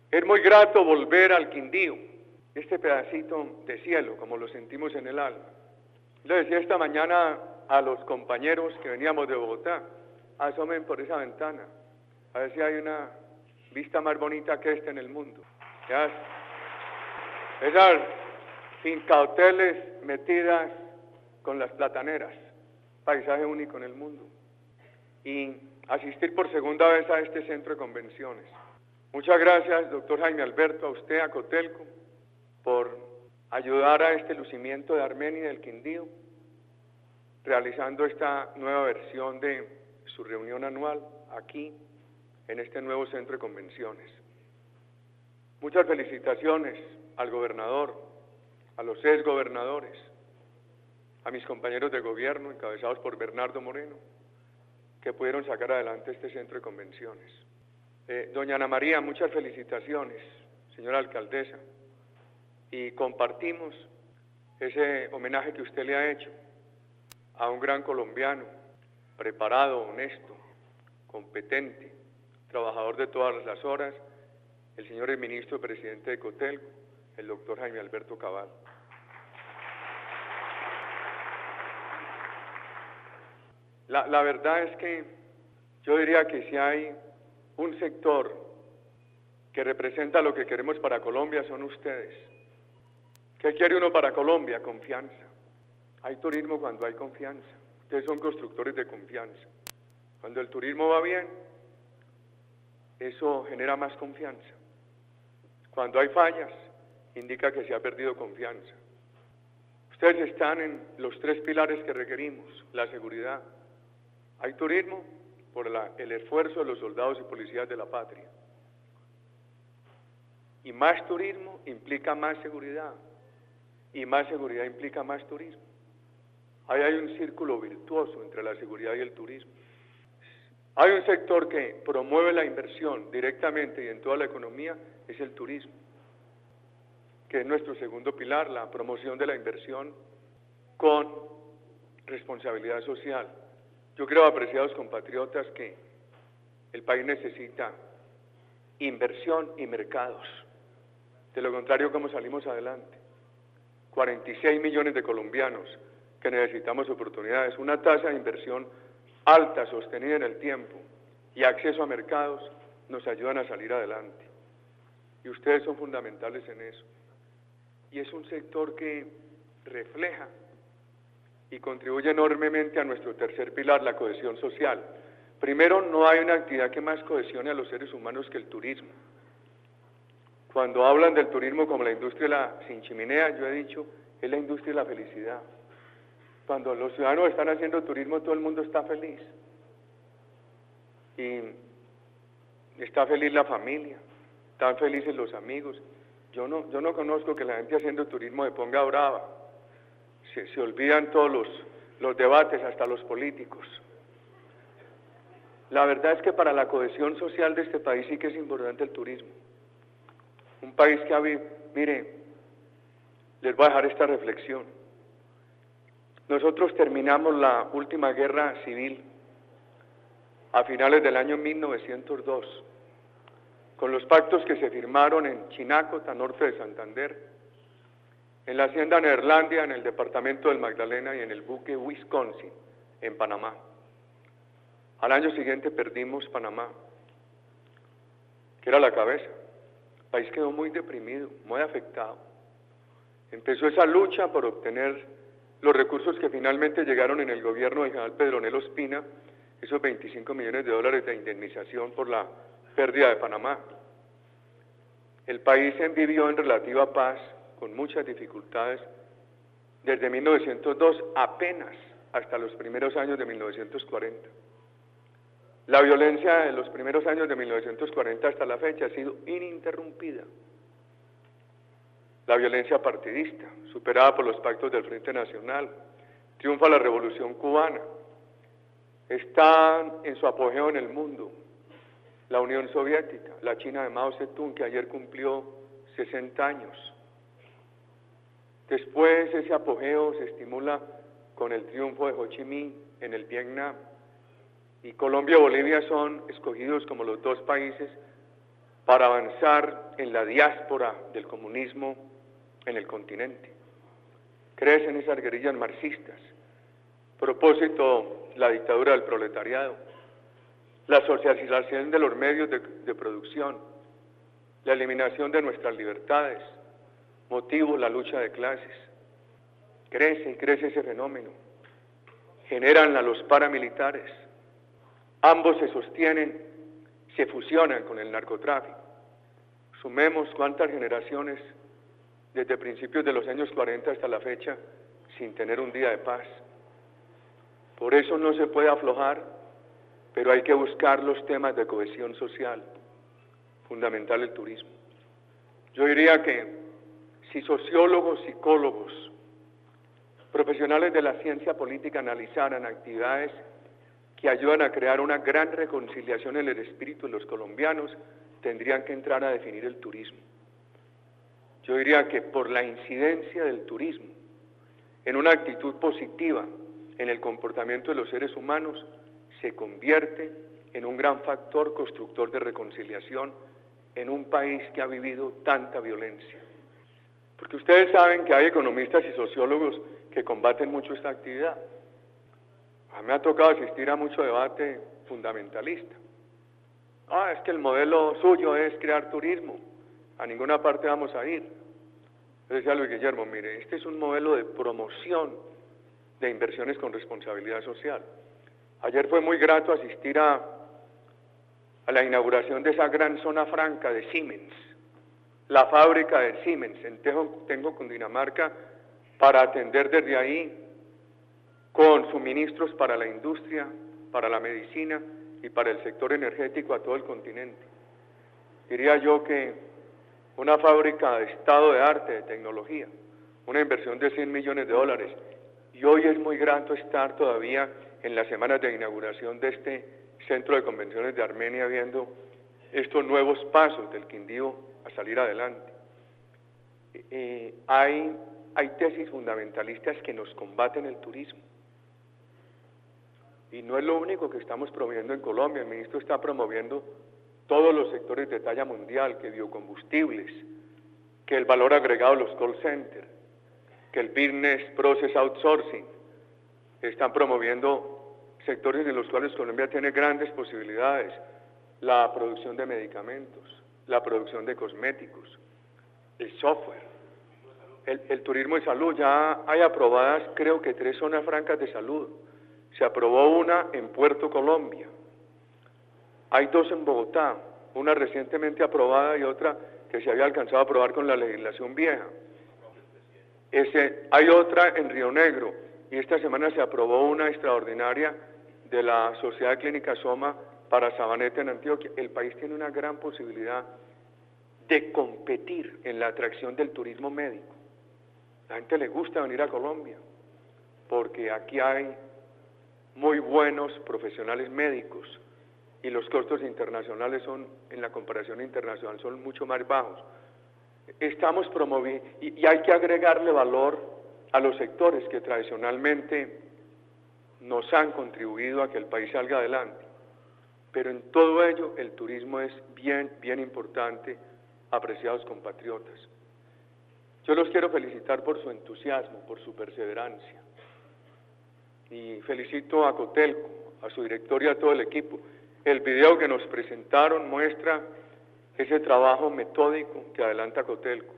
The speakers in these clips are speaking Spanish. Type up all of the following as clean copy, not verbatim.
Es muy grato volver al Quindío, este pedacito de cielo, como lo sentimos en el alma. Le decía esta mañana a los compañeros que veníamos de Bogotá, asomen por esa ventana, a ver si hay una vista más bonita que esta en el mundo. ¿Ya? Esas fincahoteles metidas con las plataneras, paisaje único en el mundo. Y asistir por segunda vez a este centro de convenciones. Muchas gracias, doctor Jaime Alberto, a usted, a Cotelco, por ayudar a este lucimiento de Armenia y del Quindío, realizando esta nueva versión de su reunión anual aquí, en este nuevo centro de convenciones. Muchas felicitaciones al gobernador, a los exgobernadores, a mis compañeros de gobierno, encabezados por Bernardo Moreno, que pudieron sacar adelante este centro de convenciones. Doña Ana María, muchas felicitaciones, señora alcaldesa, y compartimos ese homenaje que usted le ha hecho a un gran colombiano, preparado, honesto, competente, trabajador de todas las horas, el señor ministro presidente de Cotelco, el doctor Jaime Alberto Cabal. La verdad es que yo diría que si hay un sector que representa lo que queremos para Colombia son ustedes. ¿Qué quiere uno para Colombia? Confianza. Hay turismo cuando hay confianza. Ustedes son constructores de confianza. Cuando el turismo va bien, eso genera más confianza. Cuando hay fallas, indica que se ha perdido confianza. Ustedes están en los tres pilares que requerimos, la seguridad. Hay turismo por el esfuerzo de los soldados y policías de la patria. Y más turismo implica más seguridad. Y más seguridad implica más turismo. Ahí hay un círculo virtuoso entre la seguridad y el turismo. Hay un sector que promueve la inversión directamente y en toda la economía, es el turismo, que es nuestro segundo pilar, la promoción de la inversión con responsabilidad social. Yo creo, apreciados compatriotas, que el país necesita inversión y mercados. De lo contrario, ¿cómo salimos adelante? 46 millones de colombianos que necesitamos oportunidades, una tasa de inversión alta, sostenida en el tiempo, y acceso a mercados nos ayudan a salir adelante. Y ustedes son fundamentales en eso. Y es un sector que refleja y contribuye enormemente a nuestro tercer pilar, la cohesión social. Primero, no hay una actividad que más cohesione a los seres humanos que el turismo. Cuando hablan del turismo como la industria de la sin chimenea, yo he dicho, es la industria de la felicidad. Cuando los ciudadanos están haciendo turismo, todo el mundo está feliz. Y está feliz la familia, están felices los amigos. Yo no conozco que la gente haciendo turismo se ponga brava. Se olvidan todos los debates, hasta los políticos. La verdad es que para la cohesión social de este país sí que es importante el turismo. Un país que mire, les voy a dejar esta reflexión. Nosotros terminamos la última guerra civil a finales del año 1902, con los pactos que se firmaron en Chinacota, norte de Santander, en la hacienda Neerlandia, en el departamento del Magdalena y en el buque Wisconsin, en Panamá. Al año siguiente perdimos Panamá, que era la cabeza. El país quedó muy deprimido, muy afectado. Empezó esa lucha por obtener los recursos que finalmente llegaron en el gobierno del general Pedronel Ospina, esos 25 millones de dólares de indemnización por la pérdida de Panamá. El país vivió en relativa paz, con muchas dificultades, desde 1902 apenas hasta los primeros años de 1940. La violencia de los primeros años de 1940 hasta la fecha ha sido ininterrumpida. La violencia partidista, superada por los pactos del Frente Nacional, triunfa la Revolución Cubana, está en su apogeo en el mundo la Unión Soviética, la China de Mao Zedong, que ayer cumplió 60 años. Después ese apogeo se estimula con el triunfo de Ho Chi Minh en el Vietnam, y Colombia y Bolivia son escogidos como los dos países para avanzar en la diáspora del comunismo en el continente. Crecen esas guerrillas marxistas. Propósito, la dictadura del proletariado, la socialización de los medios de producción, la eliminación de nuestras libertades, motivo, la lucha de clases. Crece y crece ese fenómeno. Generan a los paramilitares. Ambos se sostienen, se fusionan con el narcotráfico. Sumemos cuántas generaciones desde principios de los años 40 hasta la fecha sin tener un día de paz. Por eso no se puede aflojar, pero hay que buscar los temas de cohesión social, fundamental el turismo. Yo diría que si sociólogos, psicólogos, profesionales de la ciencia política analizaran actividades que ayudan a crear una gran reconciliación en el espíritu de los colombianos, tendrían que entrar a definir el turismo. Yo diría que por la incidencia del turismo en una actitud positiva en el comportamiento de los seres humanos, se convierte en un gran factor constructor de reconciliación en un país que ha vivido tanta violencia. Porque ustedes saben que hay economistas y sociólogos que combaten mucho esta actividad. A mí me ha tocado asistir a mucho debate fundamentalista. Es que el modelo suyo es crear turismo, a ninguna parte vamos a ir. Yo decía a Luis Guillermo, mire, este es un modelo de promoción de inversiones con responsabilidad social. Ayer fue muy grato asistir a la inauguración de esa gran zona franca de Siemens, la fábrica de Siemens en Tenjo, Cundinamarca, para atender desde ahí con suministros para la industria, para la medicina y para el sector energético a todo el continente. Diría yo que una fábrica de estado de arte, de tecnología, una inversión de 100 millones de dólares, y hoy es muy grato estar todavía en las semanas de inauguración de este centro de convenciones de Armenia viendo estos nuevos pasos del Quindío a salir adelante. Hay tesis fundamentalistas que nos combaten el turismo. Y no es lo único que estamos promoviendo en Colombia, el ministro está promoviendo todos los sectores de talla mundial, que biocombustibles, que el valor agregado de los call centers, que el business process outsourcing, están promoviendo sectores en los cuales Colombia tiene grandes posibilidades, la producción de medicamentos, la producción de cosméticos, el software, el turismo de salud. Ya hay aprobadas creo que 3 zonas francas de salud. Se aprobó una en Puerto Colombia, hay 2 en Bogotá, una recientemente aprobada y otra que se había alcanzado a aprobar con la legislación vieja. Hay otra en Río Negro, y esta semana se aprobó una extraordinaria de la Sociedad Clínica Soma para Sabaneta en Antioquia. El país tiene una gran posibilidad de competir en la atracción del turismo médico. A la gente le gusta venir a Colombia, porque aquí hay muy buenos profesionales médicos, y los costos internacionales en la comparación internacional, son mucho más bajos. Estamos promoviendo, y hay que agregarle valor a los sectores que tradicionalmente nos han contribuido a que el país salga adelante. Pero en todo ello, el turismo es bien importante, apreciados compatriotas. Yo los quiero felicitar por su entusiasmo, por su perseverancia. Y felicito a Cotelco, a su director y a todo el equipo. El video que nos presentaron muestra ese trabajo metódico que adelanta Cotelco.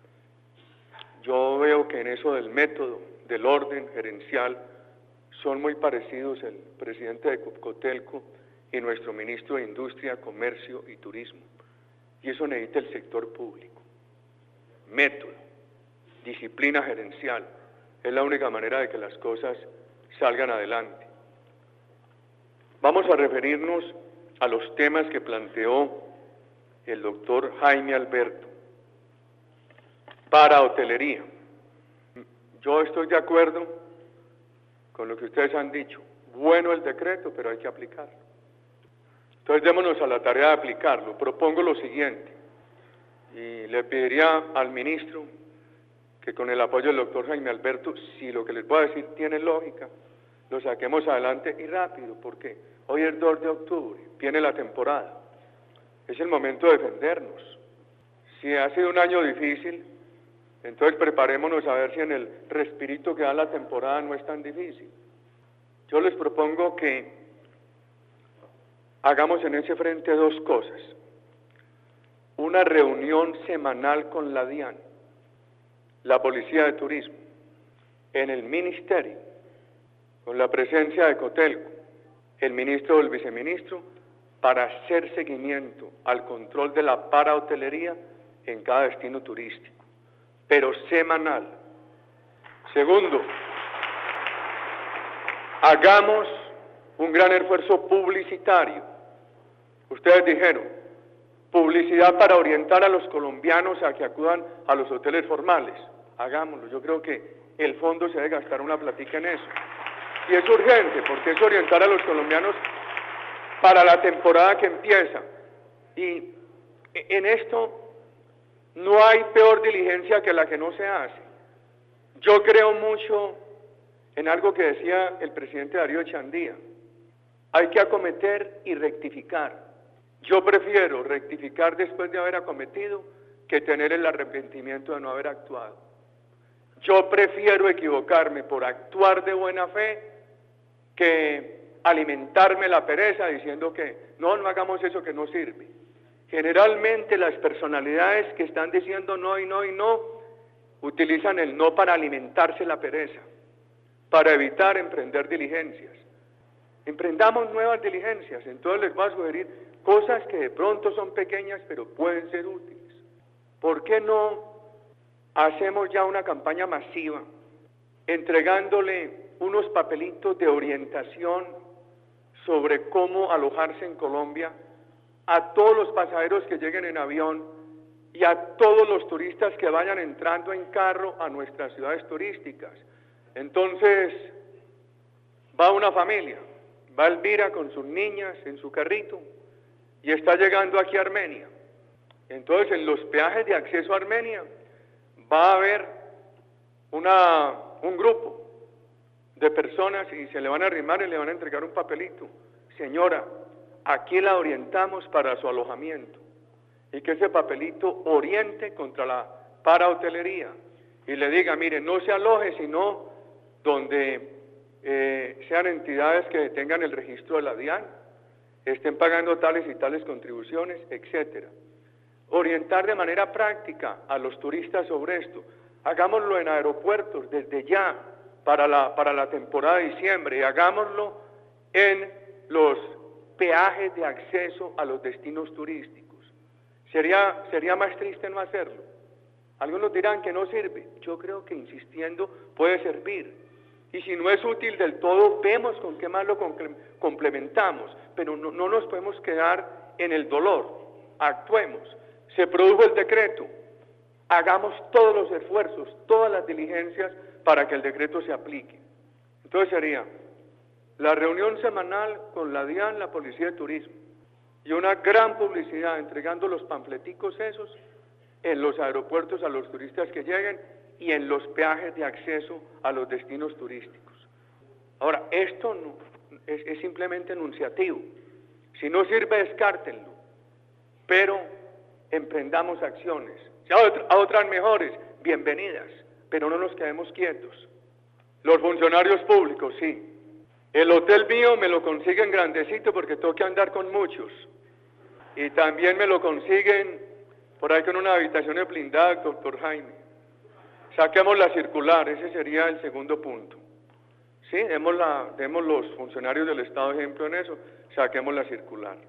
Yo veo que en eso del método, del orden gerencial, son muy parecidos el presidente de Cotelco y nuestro ministro de Industria, Comercio y Turismo. Y eso necesita el sector público. Método, disciplina gerencial, es la única manera de que las cosas salgan adelante. Vamos a referirnos a los temas que planteó el doctor Jaime Alberto para hotelería. Yo estoy de acuerdo con lo que ustedes han dicho. Bueno el decreto, pero hay que aplicarlo. Entonces démonos a la tarea de aplicarlo. Propongo lo siguiente, y le pediría al ministro que con el apoyo del doctor Jaime Alberto, si lo que les voy a decir tiene lógica, lo saquemos adelante y rápido, porque hoy es 2 de octubre, viene la temporada. es el momento de defendernos. Si ha sido un año difícil, entonces preparémonos a ver si en el respirito que da la temporada no es tan difícil. Yo les propongo que hagamos en ese frente dos cosas. Una reunión semanal con la DIAN, la Policía de Turismo, en el Ministerio, con la presencia de Cotelco, el ministro o el viceministro, para hacer seguimiento al control de la parahotelería en cada destino turístico, pero semanal. Segundo, hagamos un gran esfuerzo publicitario. Ustedes dijeron, publicidad para orientar a los colombianos a que acudan a los hoteles formales. Hagámoslo, yo creo que el fondo se debe gastar una platica en eso. Y es urgente, porque es orientar a los colombianos para la temporada que empieza. Y en esto no hay peor diligencia que la que no se hace. Yo creo mucho en algo que decía el presidente Darío Echandía. Hay que acometer y rectificar. Yo prefiero rectificar después de haber acometido que tener el arrepentimiento de no haber actuado. Yo prefiero equivocarme por actuar de buena fe que alimentarme la pereza diciendo que no hagamos eso que no sirve. Generalmente las personalidades que están diciendo no y no y no, utilizan el no para alimentarse la pereza, para evitar emprender diligencias. Emprendamos nuevas diligencias, entonces les voy a sugerir cosas que de pronto son pequeñas pero pueden ser útiles. ¿Por qué no hacemos ya una campaña masiva entregándole unos papelitos de orientación sobre cómo alojarse en Colombia a todos los pasajeros que lleguen en avión y a todos los turistas que vayan entrando en carro a nuestras ciudades turísticas? Entonces, va una familia, va Elvira con sus niñas en su carrito y está llegando aquí a Armenia. Entonces, en los peajes de acceso a Armenia va a haber un grupo de personas y se le van a arrimar y le van a entregar un papelito. Señora, aquí la orientamos para su alojamiento. Y que ese papelito oriente contra la parahotelería y le diga, mire, no se aloje sino donde sean entidades que tengan el registro de la DIAN, estén pagando tales y tales contribuciones, etcétera. Orientar de manera práctica a los turistas sobre esto. Hagámoslo en aeropuertos desde ya para la temporada de diciembre y hagámoslo en los peajes de acceso a los destinos turísticos. Sería más triste no hacerlo. Algunos dirán que no sirve. Yo creo que insistiendo puede servir. Y si no es útil del todo, vemos con qué más lo complementamos. Pero no nos podemos quedar en el dolor. Actuemos. Se produjo el decreto. Hagamos todos los esfuerzos, todas las diligencias para que el decreto se aplique. Entonces sería la reunión semanal con la DIAN, la Policía de Turismo, y una gran publicidad entregando los panfleticos esos en los aeropuertos a los turistas que lleguen y en los peajes de acceso a los destinos turísticos. Ahora, esto no, es simplemente enunciativo. Si no sirve, descártenlo, pero emprendamos acciones. Si a otras mejores, bienvenidas, pero no nos quedemos quietos. Los funcionarios públicos, sí. El hotel mío me lo consiguen grandecito porque tengo que andar con muchos. Y también me lo consiguen por ahí con una habitación blindada, doctor Jaime. Saquemos la circular, ese sería el segundo punto. Sí, demos los funcionarios del Estado ejemplo en eso, saquemos la circular.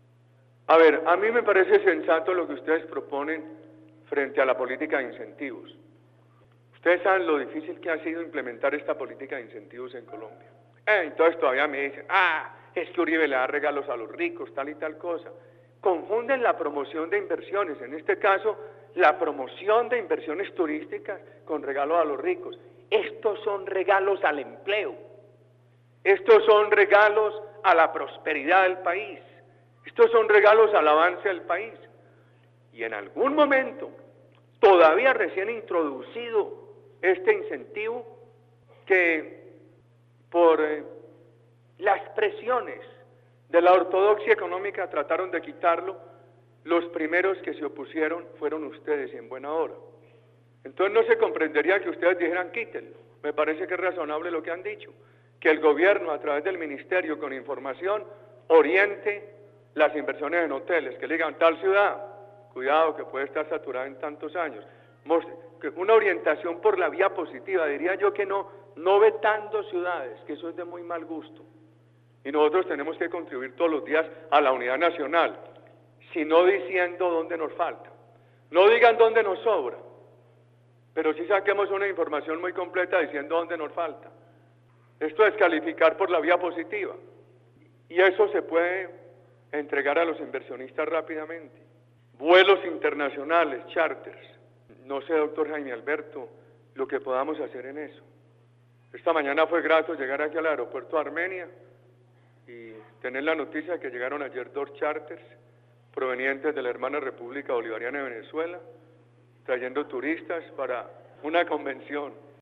A ver, a mí me parece sensato lo que ustedes proponen frente a la política de incentivos. Ustedes saben lo difícil que ha sido implementar esta política de incentivos en Colombia. Entonces todavía me dicen, es que Uribe le da regalos a los ricos, tal y tal cosa. Confunden la promoción de inversiones, en este caso, la promoción de inversiones turísticas con regalos a los ricos. Estos son regalos al empleo, estos son regalos a la prosperidad del país, estos son regalos al avance del país. Y en algún momento, todavía recién introducido este incentivo, que por las presiones de la ortodoxia económica trataron de quitarlo, los primeros que se opusieron fueron ustedes y en buena hora. Entonces no se comprendería que ustedes dijeran quítenlo. Me parece que es razonable lo que han dicho, que el gobierno a través del ministerio con información oriente las inversiones en hoteles, que le digan tal ciudad, cuidado que puede estar saturada en tantos años. Una orientación por la vía positiva, diría yo que no vetando ciudades, que eso es de muy mal gusto. Y nosotros tenemos que contribuir todos los días a la unidad nacional, sino diciendo dónde nos falta. No digan dónde nos sobra, pero sí saquemos una información muy completa diciendo dónde nos falta. Esto es calificar por la vía positiva. Y eso se puede entregar a los inversionistas rápidamente. Vuelos internacionales, charters. No sé, doctor Jaime Alberto, lo que podamos hacer en eso. Esta mañana fue grato llegar aquí al aeropuerto de Armenia y tener la noticia de que llegaron ayer 2 charters provenientes de la hermana República Bolivariana de Venezuela, trayendo turistas para una convención.